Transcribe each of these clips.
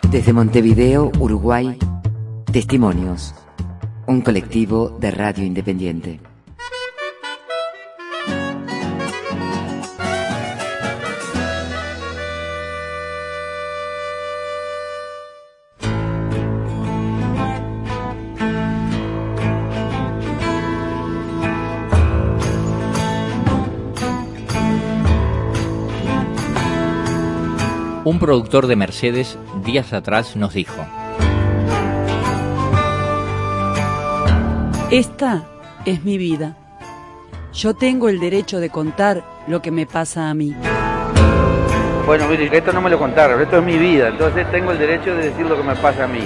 Desde Montevideo, Uruguay, Testimonios, un colectivo de radio independiente. Un productor de Mercedes días atrás nos dijo: esta es mi vida. Yo tengo el derecho de contar lo que me pasa a mí. Bueno, mire, esto no me lo contaron, esto es mi vida, entonces tengo el derecho de decir lo que me pasa a mí.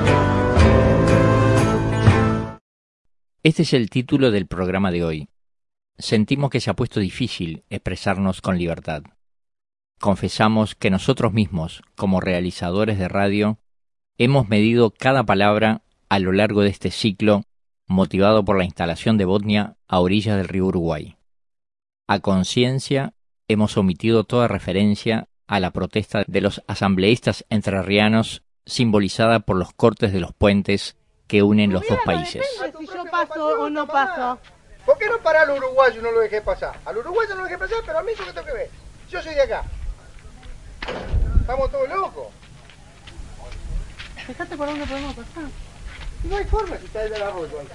Este es el título del programa de hoy. Sentimos que se ha puesto difícil expresarnos con libertad. Confesamos que nosotros mismos, como realizadores de radio, hemos medido cada palabra a lo largo de este ciclo, motivado por la instalación de Botnia a orillas del río Uruguay. A conciencia, hemos omitido toda referencia a la protesta de los asambleístas entrerrianos, simbolizada por los cortes de los puentes que unen los dos países. Si yo paso o no paso. ¿Por qué no parar al uruguayo y no lo dejé pasar? Al uruguayo no lo dejé pasar, pero a mí yo qué tengo que ver. Yo soy de acá. Estamos todos locos. Fíjate por dónde podemos pasar. No hay forma si está el del arroyo ahí.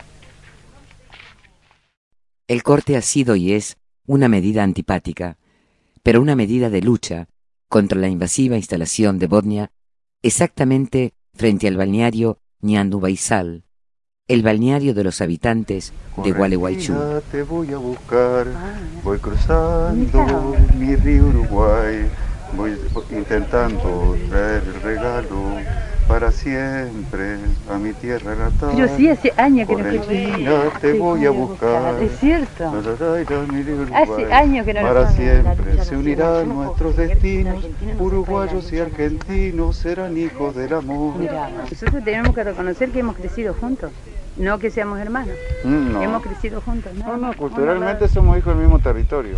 El corte ha sido y es una medida antipática, pero una medida de lucha contra la invasiva instalación de Botnia exactamente frente al balneario Ñandubaizal, el balneario de los habitantes de Gualeguaychú. Te voy a buscar, voy cruzando mi río Uruguay, voy intentando traer el regalo para siempre a mi tierra natal. Pero sí, hace años que no escucho. Te voy a buscar. Es cierto. Hace años que no lo para siempre se unirán nuestros destinos, uruguayos y argentinos serán hijos del amor. Mira, nosotros tenemos que reconocer que hemos crecido juntos. No que seamos hermanos. No. Hemos crecido juntos. No, culturalmente somos hijos del mismo territorio.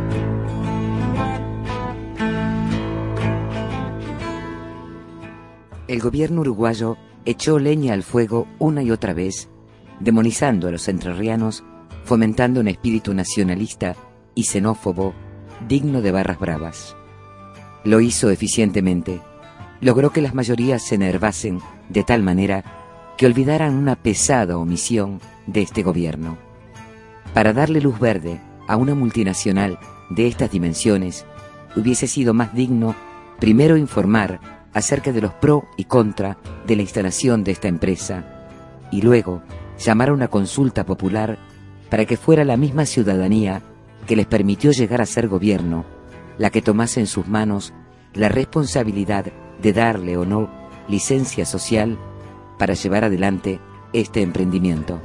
El gobierno uruguayo echó leña al fuego una y otra vez, demonizando a los entrerrianos, fomentando un espíritu nacionalista y xenófobo digno de barras bravas. Lo hizo eficientemente. Logró que las mayorías se enervasen de tal manera que olvidaran una pesada omisión de este gobierno. Para darle luz verde a una multinacional de estas dimensiones, hubiese sido más digno primero informar acerca de los pro y contra de la instalación de esta empresa y luego llamar a una consulta popular para que fuera la misma ciudadanía que les permitió llegar a ser gobierno la que tomase en sus manos la responsabilidad de darle o no licencia social para llevar adelante este emprendimiento.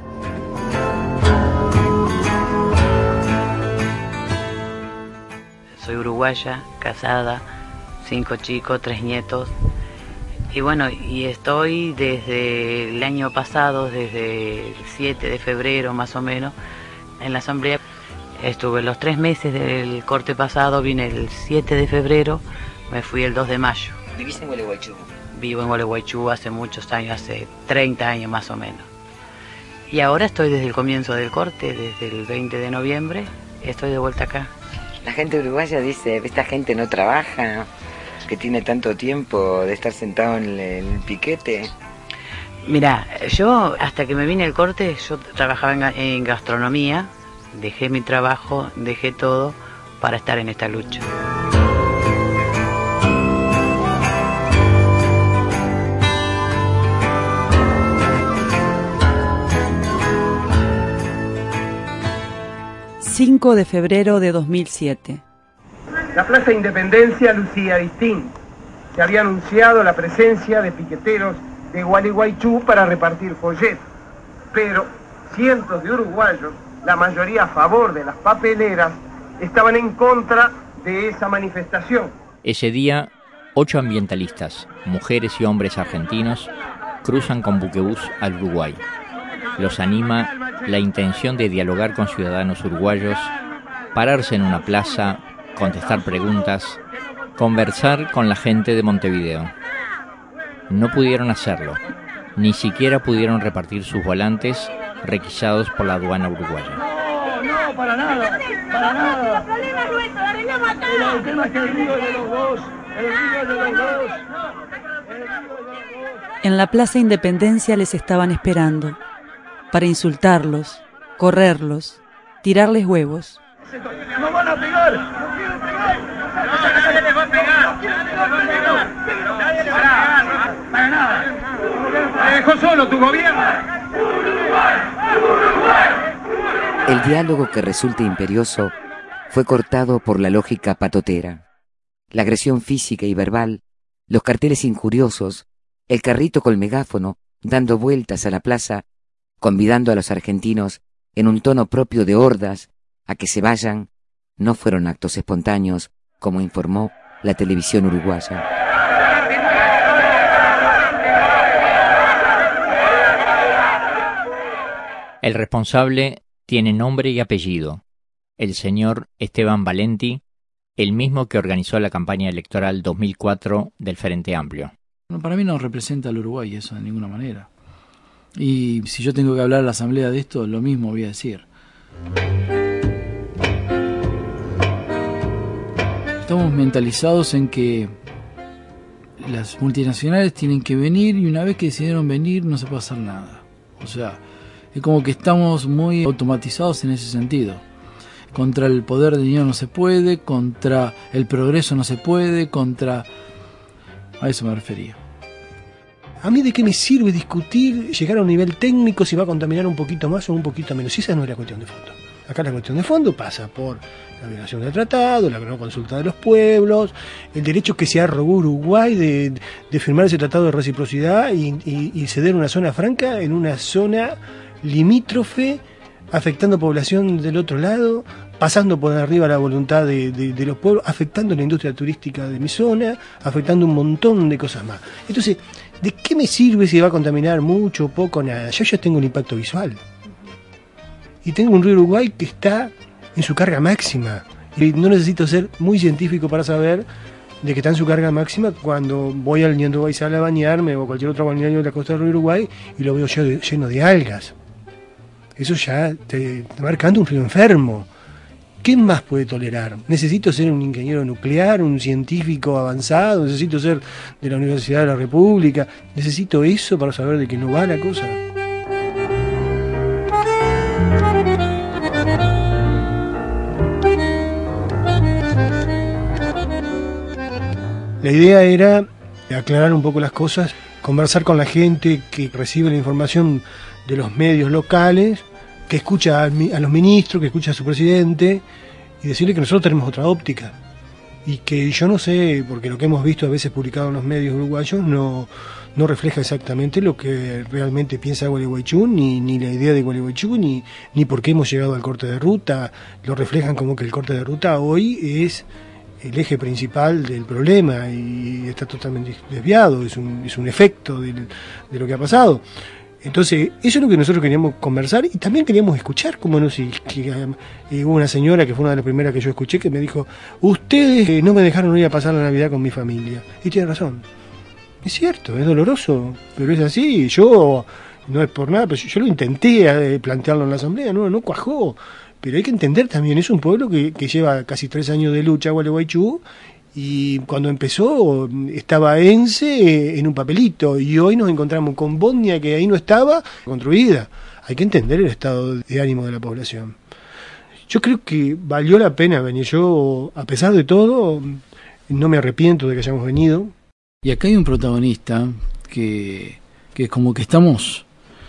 Soy uruguaya, casada, 5 chicos, 3 nietos. Y bueno, y estoy desde el año pasado, desde el 7 de febrero más o menos, en la asamblea. Estuve los 3 meses del corte pasado, vine el 7 de febrero, me fui el 2 de mayo. ¿Vivís en Gualeguaychú? Vivo en Gualeguaychú hace muchos años, hace 30 años más o menos. Y ahora estoy desde el comienzo del corte, desde el 20 de noviembre, estoy de vuelta acá. La gente uruguaya dice, esta gente no trabaja, que tiene tanto tiempo de estar sentado en el piquete. Mira, yo hasta que me vine al corte, yo trabajaba en gastronomía, dejé mi trabajo, dejé todo para estar en esta lucha. ...5 de febrero de 2007. La Plaza Independencia lucía distinta. Se había anunciado la presencia de piqueteros de Gualeguaychú para repartir folletos. Pero cientos de uruguayos, la mayoría a favor de las papeleras, estaban en contra de esa manifestación. Ese día, 8 ambientalistas, mujeres y hombres argentinos, cruzan con buquebús al Uruguay. Los anima la intención de dialogar con ciudadanos uruguayos, pararse en una plaza, contestar preguntas, conversar con la gente de Montevideo. no pudieron hacerlo, ni siquiera pudieron repartir sus volantes requisados por la aduana uruguaya. No, para nada, para nada. El problema es nuestro, arreglamos acá. El tema es que el río es de los dos, el río es de los dos. En la Plaza Independencia les estaban esperando para insultarlos, correrlos, tirarles huevos. ¡No van a pegar! ¡No quieren pegar! ¡Nadie les va a pegar! ¡Nadie les va a pegar! ¡Para nada! ¡Te dejó solo tu gobierno! El diálogo que resulta imperioso fue cortado por la lógica patotera. La agresión física y verbal, los carteles injuriosos, el carrito con megáfono dando vueltas a la plaza, convidando a los argentinos en un tono propio de hordas a que se vayan, no fueron actos espontáneos, como informó la televisión uruguaya. El responsable tiene nombre y apellido, el señor Esteban Valenti, el mismo que organizó la campaña electoral 2004 del Frente Amplio. Para mí no representa al Uruguay eso de ninguna manera. Y si yo tengo que hablar a la asamblea de esto, lo mismo voy a decir. Estamos mentalizados en que las multinacionales tienen que venir y una vez que decidieron venir no se puede hacer nada. O sea, es como que estamos muy automatizados en ese sentido. Contra el poder del dinero no se puede, contra el progreso no se puede, contra... A eso me refería. ¿A mí de qué me sirve discutir, llegar a un nivel técnico si va a contaminar un poquito más o un poquito menos? Esa no es la cuestión de fondo. Acá la cuestión de fondo pasa por la violación del tratado, la no consulta de los pueblos, el derecho que se arrogó Uruguay de firmar ese tratado de reciprocidad y ceder una zona franca en una zona limítrofe, afectando población del otro lado, pasando por arriba la voluntad de los pueblos, afectando la industria turística de mi zona, afectando un montón de cosas más. Entonces, ¿de qué me sirve si va a contaminar mucho o poco? Nada. Yo ya tengo un impacto visual. Y tengo un río Uruguay que está en su carga máxima. Y no necesito ser muy científico para saber de que está en su carga máxima cuando voy al Ñandú Baizal a bañarme o cualquier otro balneario de la costa del río Uruguay y lo veo lleno de algas. Eso ya te está marcando un río enfermo. ¿Qué más puede tolerar? ¿Necesito ser un ingeniero nuclear, un científico avanzado? ¿Necesito ser de la Universidad de la República? ¿Necesito eso para saber de que no va la cosa? La idea era aclarar un poco las cosas, conversar con la gente que recibe la información de los medios locales, que escucha a los ministros, que escucha a su presidente, y decirle que nosotros tenemos otra óptica. Y que yo no sé, porque lo que hemos visto a veces publicado en los medios uruguayos no refleja exactamente lo que realmente piensa Gualeguaychú, ni la idea de Gualeguaychú, ni por qué hemos llegado al corte de ruta. Lo reflejan como que el corte de ruta hoy es el eje principal del problema y está totalmente desviado, es un efecto de lo que ha pasado. Entonces, eso es lo que nosotros queríamos conversar y también queríamos escuchar, como no sé, hubo una señora que fue una de las primeras que yo escuché que me dijo, ustedes no me dejaron ir a pasar la Navidad con mi familia. Y tiene razón. Es cierto, es doloroso, pero es así. Yo, no es por nada, pero yo lo intenté plantearlo en la asamblea, no cuajó. Pero hay que entender también, es un pueblo que lleva casi 3 años de lucha, Gualeguaychú, y cuando empezó estaba ENSE en un papelito y hoy nos encontramos con Bosnia que ahí no estaba construida. Hay que entender el estado de ánimo de la población. Yo creo que valió la pena venir. Yo, a pesar de todo, no me arrepiento de que hayamos venido. Y acá hay un protagonista que es como que estamos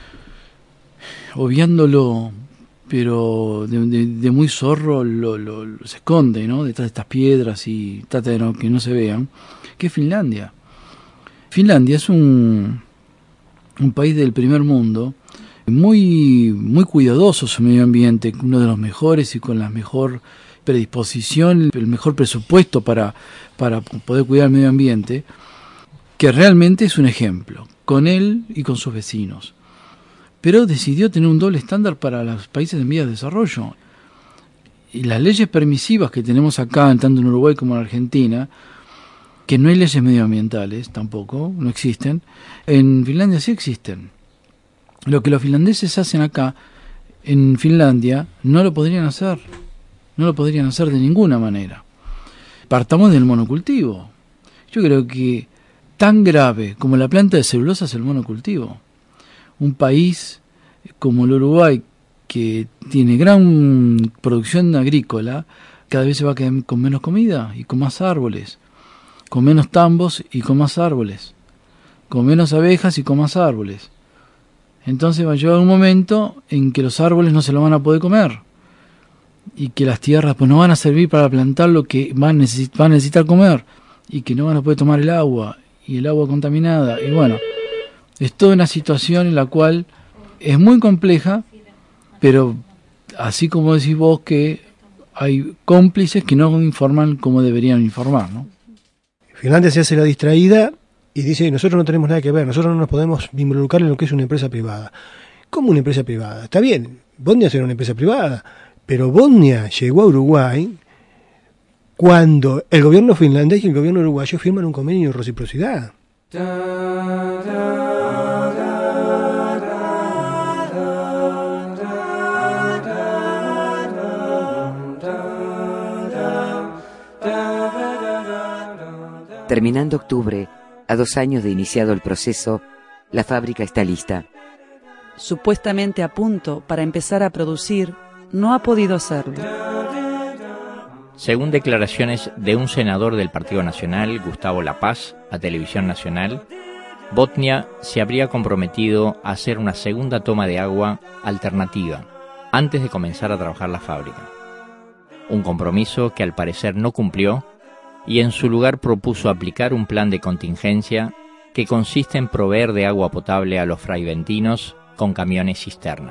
obviándolo, pero de muy zorro se esconde, ¿no? Detrás de estas piedras y trata de que no se vean, que es Finlandia. Finlandia es un país del primer mundo, muy cuidadoso su medio ambiente, uno de los mejores y con la mejor predisposición, el mejor presupuesto para poder cuidar el medio ambiente, que realmente es un ejemplo, con él y con sus vecinos. Pero decidió tener un doble estándar para los países en vías de desarrollo. Y las leyes permisivas que tenemos acá, tanto en Uruguay como en Argentina, que no hay leyes medioambientales tampoco, no existen. En Finlandia sí existen. Lo que los finlandeses hacen acá, en Finlandia, no lo podrían hacer. No lo podrían hacer de ninguna manera. Partamos del monocultivo. Yo creo que tan grave como la planta de celulosa es el monocultivo. Un país como el Uruguay, que tiene gran producción agrícola, cada vez se va a quedar con menos comida y con más árboles, con menos tambos y con más árboles, con menos abejas y con más árboles. Entonces va a llegar un momento en que los árboles no se lo van a poder comer y que las tierras pues no van a servir para plantar lo que van a necesitar comer, y que no van a poder tomar el agua, y el agua contaminada. Y bueno, es toda una situación en la cual es muy compleja, pero así como decís vos que hay cómplices que no informan como deberían informar, ¿no? Finlandia se hace la distraída y dice, nosotros no tenemos nada que ver, nosotros no nos podemos involucrar en lo que es una empresa privada. ¿Cómo una empresa privada? Está bien, Bodnia era una empresa privada, pero Bodnia llegó a Uruguay cuando el gobierno finlandés y el gobierno uruguayo firman un convenio de reciprocidad. Terminando octubre, a 2 años de iniciado el proceso, la fábrica está lista. Supuestamente a punto para empezar a producir, no ha podido hacerlo. Según declaraciones de un senador del Partido Nacional, Gustavo La Paz, a Televisión Nacional, Bodnia se habría comprometido a hacer una segunda toma de agua alternativa antes de comenzar a trabajar la fábrica. Un compromiso que al parecer no cumplió, y en su lugar propuso aplicar un plan de contingencia que consiste en proveer de agua potable a los fraiventinos con camiones cisterna.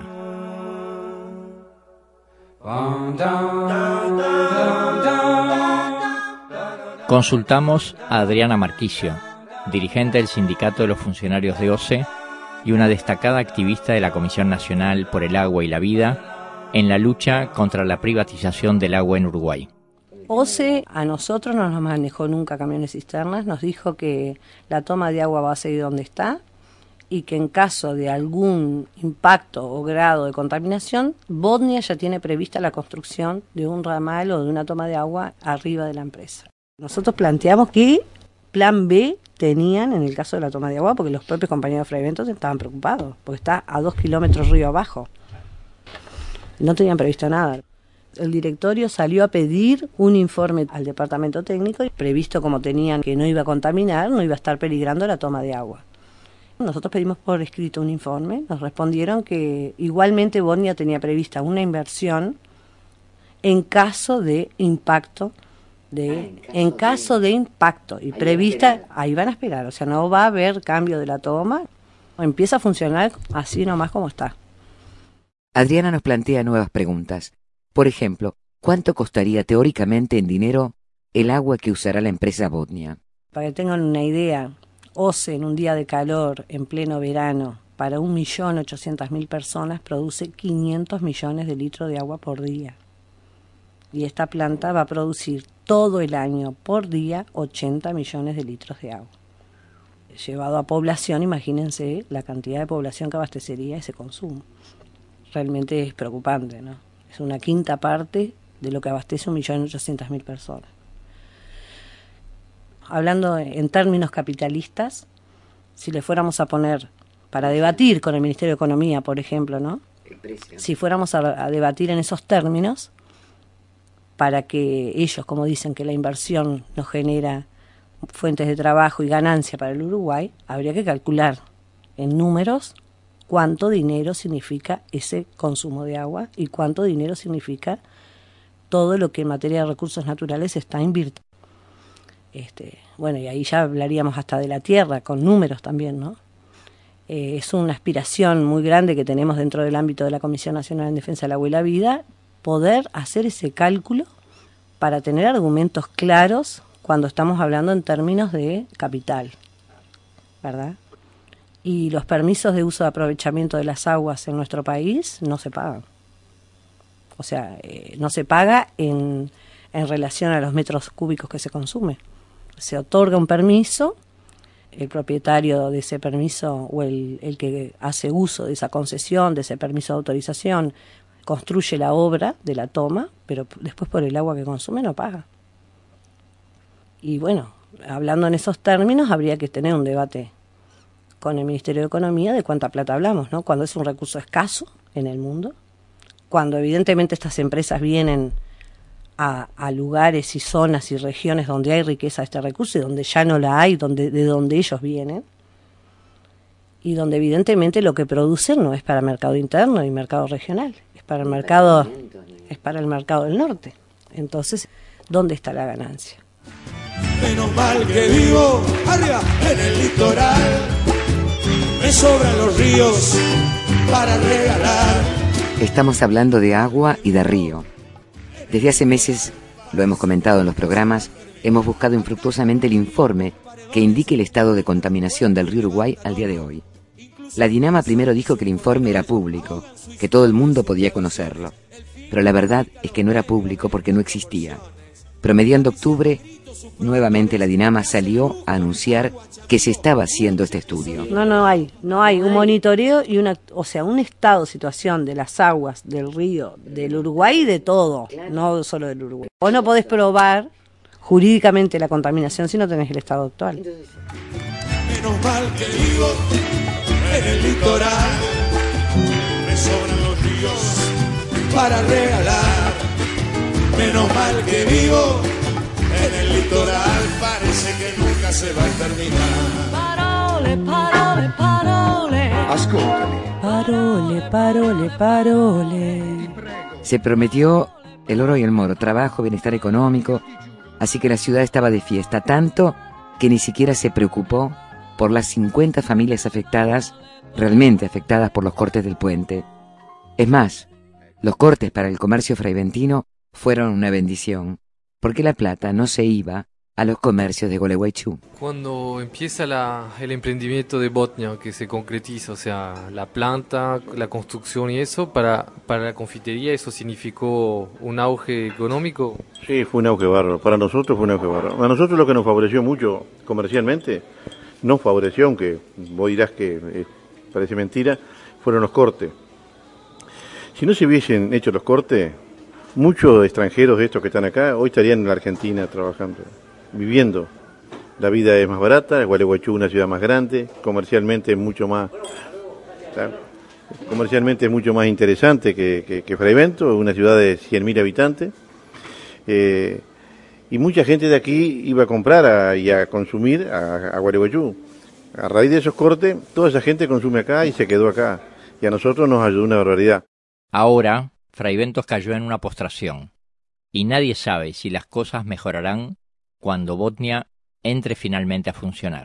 Consultamos a Adriana Marquicio, dirigente del Sindicato de los Funcionarios de OCE y una destacada activista de la Comisión Nacional por el Agua y la Vida en la lucha contra la privatización del agua en Uruguay. OCE a nosotros no nos manejó nunca camiones cisternas, nos dijo que la toma de agua va a seguir donde está y que en caso de algún impacto o grado de contaminación, Bodnia ya tiene prevista la construcción de un ramal o de una toma de agua arriba de la empresa. Nosotros planteamos que plan B tenían en el caso de la toma de agua, porque los propios compañeros de Fraiventos estaban preocupados, porque está a 2 kilómetros río abajo. No tenían previsto nada. El directorio salió a pedir un informe al departamento técnico, previsto como tenían que no iba a contaminar, no iba a estar peligrando la toma de agua. Nosotros pedimos por escrito un informe, nos respondieron que igualmente Bodnia tenía prevista una inversión en caso de impacto, en caso de impacto, y prevista, ahí van a esperar, o sea, no va a haber cambio de la toma, empieza a funcionar así nomás como está. Adriana nos plantea nuevas preguntas. Por ejemplo, ¿cuánto costaría teóricamente en dinero el agua que usará la empresa Bodnia? Para que tengan una idea, OCE en un día de calor, en pleno verano, para 1.800.000 personas produce 500 millones de litros de agua por día. Y esta planta va a producir todo el año por día 80 millones de litros de agua. Llevado a población, imagínense la cantidad de población que abastecería ese consumo. Realmente es preocupante, ¿no? Es una quinta parte de lo que abastece 1.800.000 personas. Hablando en términos capitalistas, si le fuéramos a poner, para debatir con el Ministerio de Economía, por ejemplo, ¿no? Si fuéramos a debatir en esos términos, para que ellos, como dicen que la inversión nos genera fuentes de trabajo y ganancia para el Uruguay, habría que calcular en números cuánto dinero significa ese consumo de agua y cuánto dinero significa todo lo que en materia de recursos naturales se está invirtiendo. Bueno, y ahí ya hablaríamos hasta de la tierra, con números también, ¿no? Es una aspiración muy grande que tenemos dentro del ámbito de la Comisión Nacional en Defensa del Agua y la Vida, poder hacer ese cálculo para tener argumentos claros cuando estamos hablando en términos de capital, ¿verdad? Y los permisos de uso de aprovechamiento de las aguas en nuestro país no se pagan. O sea, no se paga en relación a los metros cúbicos que se consume. se otorga un permiso, el propietario de ese permiso o el que hace uso de esa concesión, de ese permiso de autorización, construye la obra de la toma, pero después por el agua que consume no paga. Y bueno, hablando en esos términos, habría que tener un debate con el Ministerio de Economía de cuánta plata hablamos, ¿no? Cuando es un recurso escaso en el mundo, cuando evidentemente estas empresas vienen a lugares y zonas y regiones donde hay riqueza de este recurso y donde ya no la hay, de donde ellos vienen, y donde evidentemente lo que producen no es para mercado interno y mercado regional, es para el mercado del norte. Entonces, ¿dónde está la ganancia? Menos mal que vivo arriba en el litoral, me sobran los ríos para regalar. Estamos hablando de agua y de río. Desde hace meses, lo hemos comentado en los programas, hemos buscado infructuosamente el informe que indique el estado de contaminación del río Uruguay al día de hoy. La Dinama primero dijo que el informe era público, que todo el mundo podía conocerlo. Pero la verdad es que no era público porque no existía. Promediando octubre, nuevamente la Dinama salió a anunciar que se estaba haciendo este estudio. No hay un monitoreo y un estado, situación de las aguas del río, del Uruguay y de todo, no solo del Uruguay. Vos no podés probar jurídicamente la contaminación si no tenés el estado actual. Menos mal que vivo en el litoral, me sobran los ríos para regalar. Menos mal que vivo en el litoral, parece que nunca se va a terminar. Parole, parole, parole. Ascoltami. Parole, parole, parole. Se prometió el oro y el moro, trabajo, bienestar económico, así que la ciudad estaba de fiesta, tanto que ni siquiera se preocupó por las 50 familias afectadas, realmente afectadas por los cortes del puente. Es más, los cortes para el comercio fraiventino fueron una bendición, porque la plata no se iba a los comercios de Gualeguaychú. Cuando empieza el emprendimiento de Botnia, que se concretiza, o sea, la planta, la construcción y eso, para la confitería, ¿eso significó un auge económico? Sí, fue un auge bárbaro. Para nosotros fue un auge bárbaro. A nosotros lo que nos favoreció mucho comercialmente, nos favoreció, aunque vos dirás que parece mentira, fueron los cortes. Si no se hubiesen hecho los cortes, muchos extranjeros de estos que están acá hoy estarían en la Argentina trabajando, viviendo. La vida es más barata, Gualeguaychú es una ciudad más grande, comercialmente es mucho más interesante que Fraivento, una ciudad de 100.000 habitantes. Y mucha gente de aquí iba a comprar y a consumir a Gualeguaychú. A raíz de esos cortes, toda esa gente consume acá y se quedó acá. Y a nosotros nos ayudó una barbaridad. Ahora, Fraiventos cayó en una postración, y nadie sabe si las cosas mejorarán cuando Botnia entre finalmente a funcionar.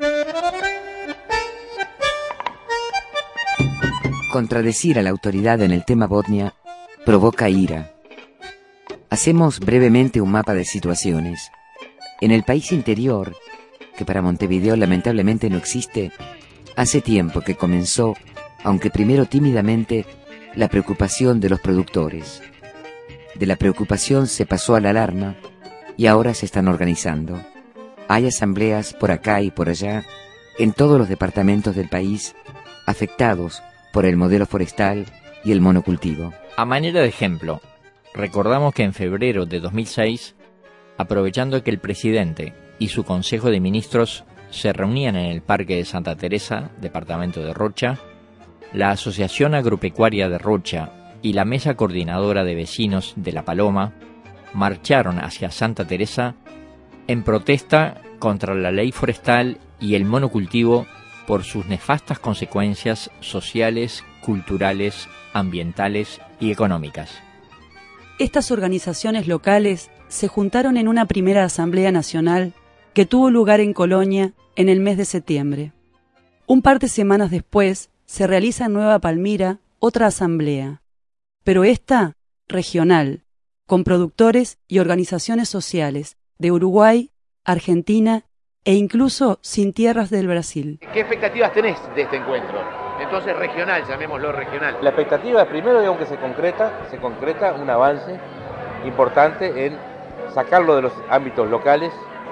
Contradecir a la autoridad en el tema Botnia provoca ira. Hacemos brevemente un mapa de situaciones. En el país interior, que para Montevideo lamentablemente no existe, hace tiempo que comenzó, aunque primero tímidamente, la preocupación de los productores. De la preocupación se pasó a la alarma y ahora se están organizando. Hay asambleas por acá y por allá, en todos los departamentos del país, afectados por el modelo forestal y el monocultivo. A manera de ejemplo, recordamos que en febrero de 2006, aprovechando que el presidente y su Consejo de Ministros se reunían en el Parque de Santa Teresa, departamento de Rocha, la Asociación Agropecuaria de Rocha y la Mesa Coordinadora de Vecinos de La Paloma marcharon hacia Santa Teresa en protesta contra la ley forestal y el monocultivo por sus nefastas consecuencias sociales, culturales, ambientales y económicas. Estas organizaciones locales se juntaron en una primera asamblea nacional que tuvo lugar en Colonia en el mes de septiembre. Un par de semanas después se realiza en Nueva Palmira otra asamblea, pero esta regional, con productores y organizaciones sociales de Uruguay, Argentina e incluso sin tierras del Brasil. ¿Qué expectativas tenés de este encuentro? Entonces regional, llamémoslo regional. La expectativa primero, digamos, que se concreta un avance importante en sacarlo de los ámbitos locales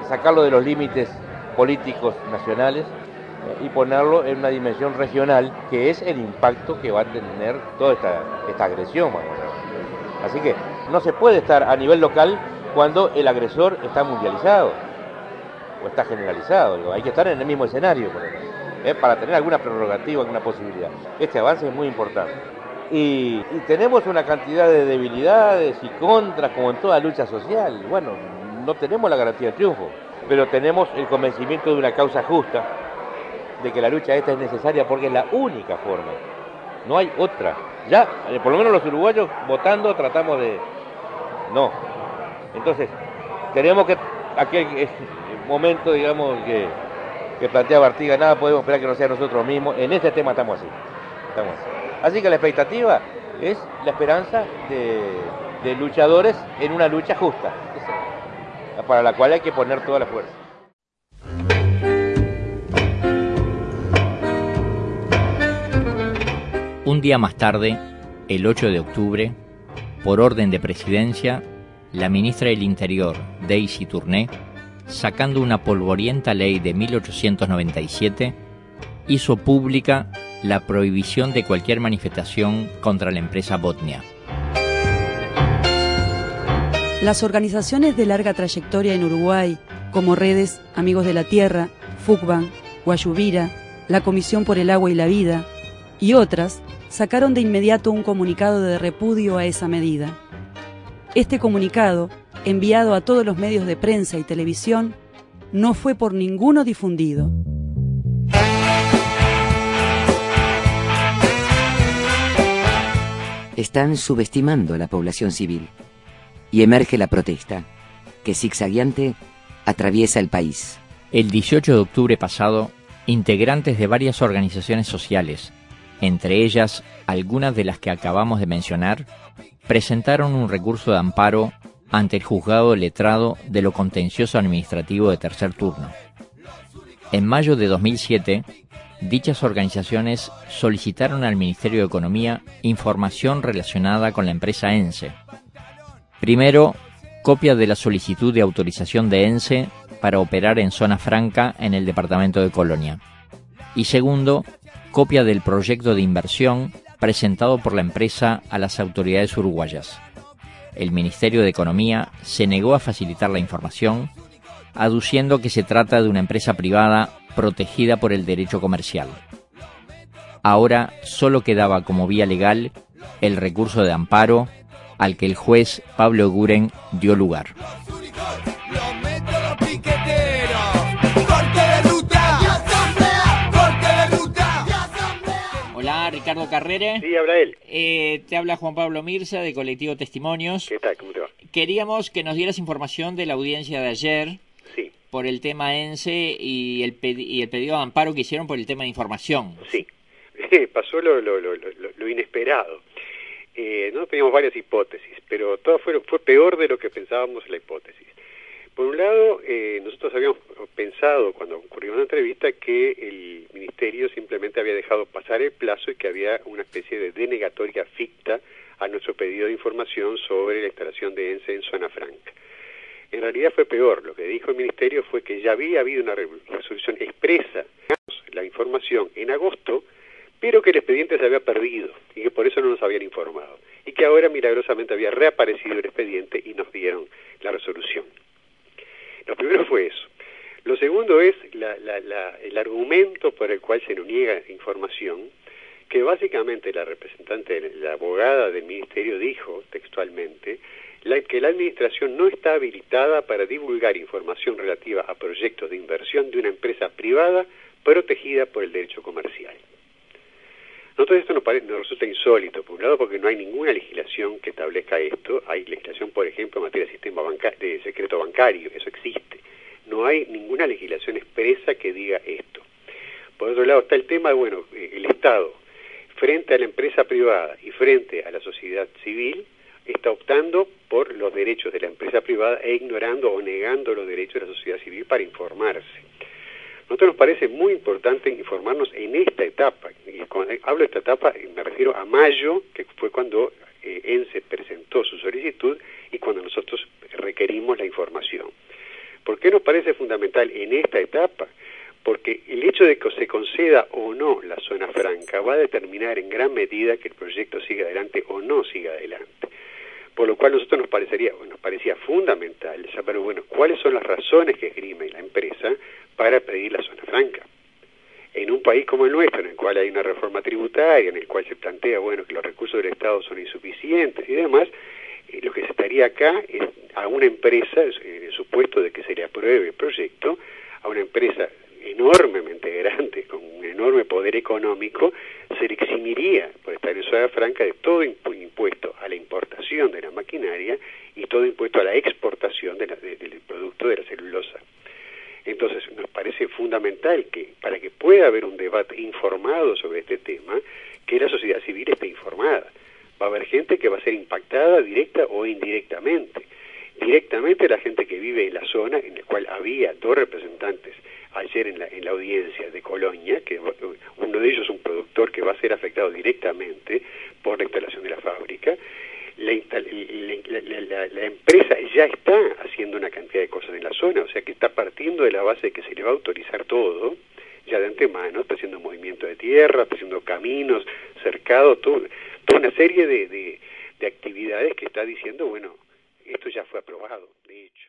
sacarlo de los límites políticos nacionales y ponerlo en una dimensión regional, que es el impacto que va a tener toda esta agresión. Así que no se puede estar a nivel local cuando el agresor está mundializado o está generalizado. Digo, hay que estar en el mismo escenario para tener alguna prerrogativa, alguna posibilidad. Este avance es muy importante. Y tenemos una cantidad de debilidades y contras como en toda lucha social. Bueno, no tenemos la garantía de triunfo, pero tenemos el convencimiento de una causa justa, de que la lucha esta es necesaria porque es la única forma, no hay otra. Ya, por lo menos los uruguayos votando tratamos de... No. Entonces, tenemos que, aquel momento, digamos, que planteaba Artigas, nada podemos esperar que no sea nosotros mismos, en este tema estamos así. Así que la expectativa es la esperanza de luchadores en una lucha justa, para la cual hay que poner toda la fuerza. Un día más tarde, el 8 de octubre, por orden de presidencia, la ministra del Interior, Daisy Tourné, sacando una polvorienta ley de 1897, hizo pública la prohibición de cualquier manifestación contra la empresa Botnia. Las organizaciones de larga trayectoria en Uruguay, como Redes Amigos de la Tierra, FUCBAN, Guayubira, la Comisión por el Agua y la Vida y otras, sacaron de inmediato un comunicado de repudio a esa medida. Este comunicado, enviado a todos los medios de prensa y televisión, no fue por ninguno difundido. Están subestimando a la población civil y emerge la protesta, que zigzagueante atraviesa el país. El 18 de octubre pasado, integrantes de varias organizaciones sociales, entre ellas algunas de las que acabamos de mencionar, presentaron un recurso de amparo ante el juzgado letrado de lo contencioso administrativo de tercer turno. En mayo de 2007, dichas organizaciones solicitaron al Ministerio de Economía información relacionada con la empresa ENCE. Primero, copia de la solicitud de autorización de ENCE para operar en zona franca en el departamento de Colonia. Y segundo, copia del proyecto de inversión presentado por la empresa a las autoridades uruguayas. El Ministerio de Economía se negó a facilitar la información, aduciendo que se trata de una empresa privada protegida por el derecho comercial. Ahora solo quedaba como vía legal el recurso de amparo al que el juez Pablo Eguren dio lugar. Hola, Ricardo Carrere. Sí, habla él. Te habla Juan Pablo Mirza, de Colectivo Testimonios. ¿Qué tal? ¿Cómo te va? Queríamos que nos dieras información de la audiencia de ayer. Sí. Por el tema ENCE y el pedido de amparo que hicieron por el tema de información. Sí. Pasó lo inesperado. Nosotros teníamos varias hipótesis, pero todo fue peor de lo que pensábamos en la hipótesis. Por un lado, nosotros habíamos pensado, cuando ocurrió una entrevista, que el Ministerio simplemente había dejado pasar el plazo y que había una especie de denegatoria ficta a nuestro pedido de información sobre la instalación de ENCE en zona franca. En realidad fue peor. Lo que dijo el Ministerio fue que ya había habido una resolución expresa, la información en agosto, pero que el expediente se había perdido y que por eso no nos habían informado. Y que ahora milagrosamente había reaparecido el expediente y nos dieron la resolución. Lo primero fue eso. Lo segundo es el argumento por el cual se nos niega información, que básicamente la representante, la abogada del Ministerio dijo textualmente que la administración no está habilitada para divulgar información relativa a proyectos de inversión de una empresa privada protegida por el derecho comercial. Nosotros esto nos resulta insólito, por un lado porque no hay ninguna legislación que establezca esto. Hay legislación, por ejemplo, en materia de secreto bancario, eso existe. No hay ninguna legislación expresa que diga esto. Por otro lado está el tema, el Estado, frente a la empresa privada y frente a la sociedad civil, está optando por los derechos de la empresa privada e ignorando o negando los derechos de la sociedad civil para informarse. A nosotros nos parece muy importante informarnos en esta etapa. Y cuando hablo de esta etapa me refiero a mayo, que fue cuando ENCE presentó su solicitud y cuando nosotros requerimos la información. ¿Por qué nos parece fundamental en esta etapa? Porque el hecho de que se conceda o no la zona franca va a determinar en gran medida que el proyecto siga adelante o no siga adelante. Por lo cual a nosotros nos parecía fundamental saber, bueno, cuáles son las razones que esgrime la empresa para pedir la zona franca. En un país como el nuestro, en el cual hay una reforma tributaria, en el cual se plantea, bueno, que los recursos del Estado son insuficientes y demás, lo que se estaría acá es a una empresa, en el supuesto de que se le apruebe el proyecto, a una empresa enormemente grande, con un enorme poder económico, se le eximiría por estar en zona franca de todo impuesto a la importación de la maquinaria y todo impuesto a la exportación del producto de la celulosa. Entonces, nos parece fundamental que, para que pueda haber un debate informado sobre este tema, que la sociedad civil esté informada. Va a haber gente que va a ser impactada directa o indirectamente. Directamente la gente que vive en la zona, en la cual había 2 representantes ayer en la audiencia de Colonia, que uno de ellos es un productor que va a ser afectado directamente por la instalación de la fábrica. La empresa ya está haciendo una cantidad de cosas en la zona, o sea que está partiendo de la base de que se le va a autorizar todo, ya de antemano, está haciendo movimiento de tierra, está haciendo caminos, cercados, toda una serie de actividades que está diciendo, bueno, esto ya fue aprobado, de hecho.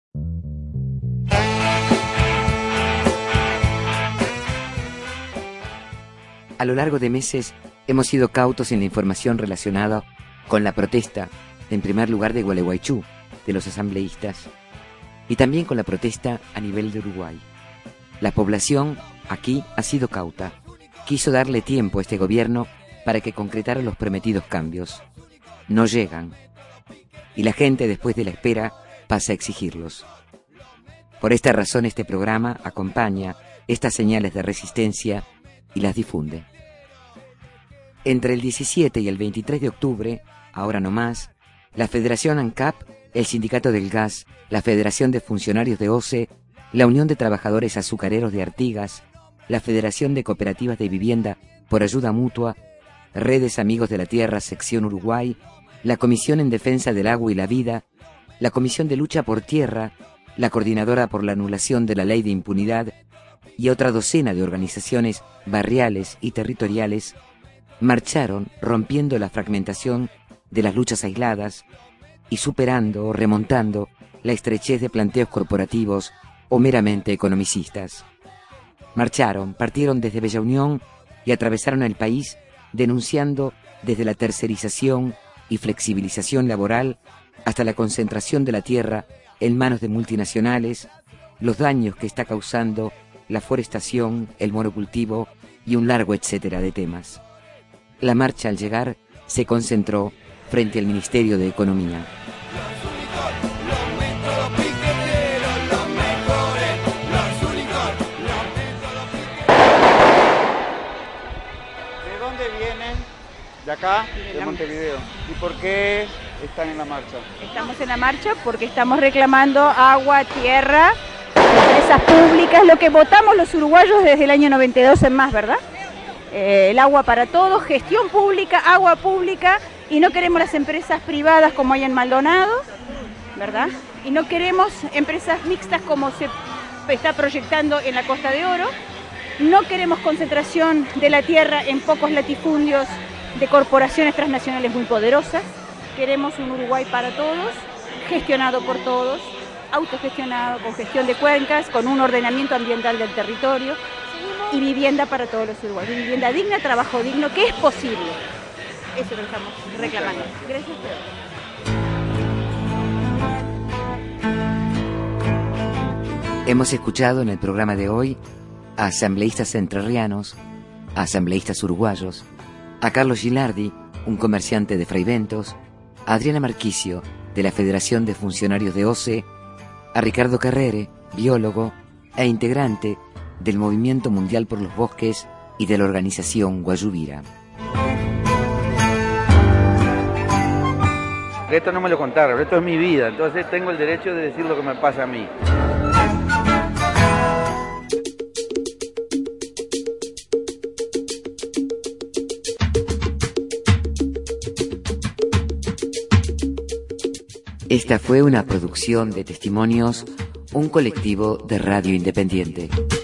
A lo largo de meses hemos sido cautos en la información relacionada con la protesta, en primer lugar de Gualeguaychú, de los asambleístas, y también con la protesta a nivel de Uruguay. La población aquí ha sido cauta, quiso darle tiempo a este gobierno para que concretara los prometidos cambios. No llegan, y la gente después de la espera pasa a exigirlos. Por esta razón este programa acompaña estas señales de resistencia y las difunde. Entre el 17 y el 23 de octubre, ahora no más, la Federación ANCAP, el Sindicato del Gas, la Federación de Funcionarios de OCE, la Unión de Trabajadores Azucareros de Artigas, la Federación de Cooperativas de Vivienda por Ayuda Mutua, Redes Amigos de la Tierra, Sección Uruguay, la Comisión en Defensa del Agua y la Vida, la Comisión de Lucha por Tierra, la Coordinadora por la Anulación de la Ley de Impunidad y otra docena de organizaciones barriales y territoriales marcharon rompiendo la fragmentación de las luchas aisladas y superando o remontando la estrechez de planteos corporativos o meramente economicistas. Marcharon, partieron desde Bella Unión y atravesaron el país denunciando desde la tercerización y flexibilización laboral hasta la concentración de la tierra en manos de multinacionales, los daños que está causando la forestación, el monocultivo y un largo etcétera de temas. La marcha al llegar se concentró frente al Ministerio de Economía. ¿De dónde vienen? ¿De acá? De Montevideo. ¿Y por qué están en la marcha? Estamos en la marcha porque estamos reclamando agua, tierra, empresas públicas, lo que votamos los uruguayos desde el año 92 en más, ¿verdad? El agua para todos, gestión pública, agua pública, y no queremos las empresas privadas como hay en Maldonado, ¿verdad? Y no queremos empresas mixtas como se está proyectando en la Costa de Oro. No queremos concentración de la tierra en pocos latifundios de corporaciones transnacionales muy poderosas. Queremos un Uruguay para todos, gestionado por todos, autogestionado, con gestión de cuencas, con un ordenamiento ambiental del territorio y vivienda para todos los uruguayos. Vivienda digna, trabajo digno, que es posible. Eso es lo que estamos reclamando. Gracias. Hemos escuchado en el programa de hoy a asambleístas entrerrianos, a asambleístas uruguayos, a Carlos Gilardi, un comerciante de Fraiventos, a Adriana Marquicio, de la Federación de Funcionarios de OCE, a Ricardo Carrere, biólogo e integrante del Movimiento Mundial por los Bosques y de la organización Guayubira. Esto no me lo contaron, esto es mi vida, entonces tengo el derecho de decir lo que me pasa a mí. Esta fue una producción de Testimonios un colectivo de radio independiente.